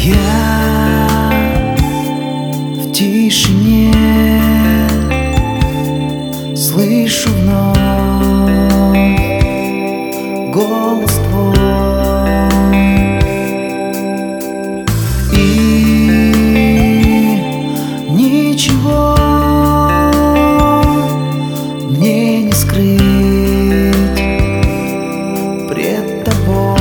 Я в тишине слышу вновь голос твой, и ничего мне не скрыть пред тобой.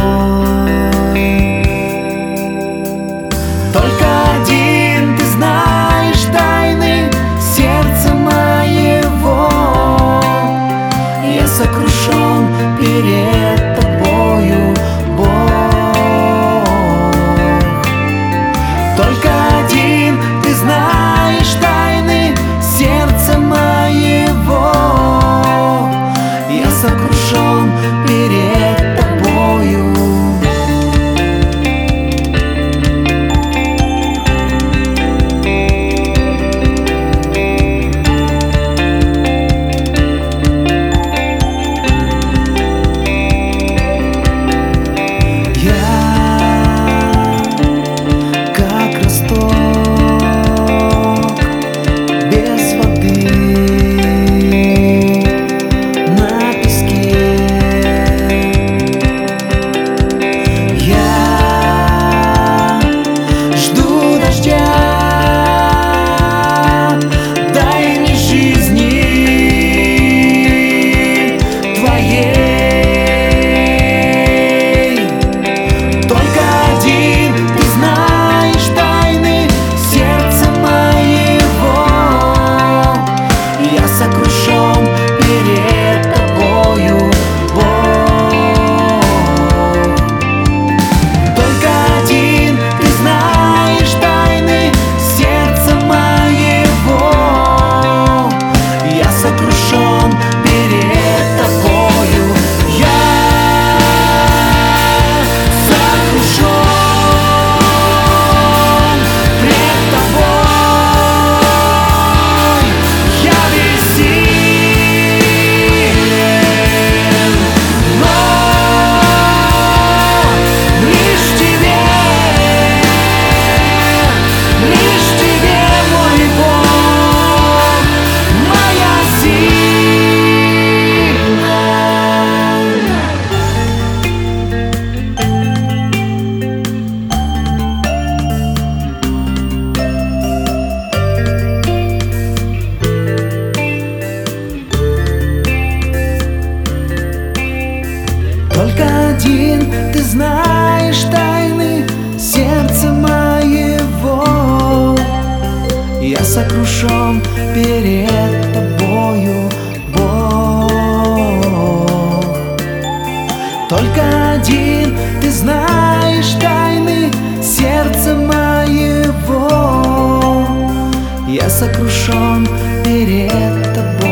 Только один ты знаешь тайны сердца моего. Я сокрушен перед тобою, Бог. Только один ты знаешь тайны сердца моего. Я сокрушен перед тобою. Только один ты знаешь тайны сердца моего. Я сокрушен перед тобою, Бог. Только один ты знаешь тайны сердца моего. Я сокрушен перед тобой.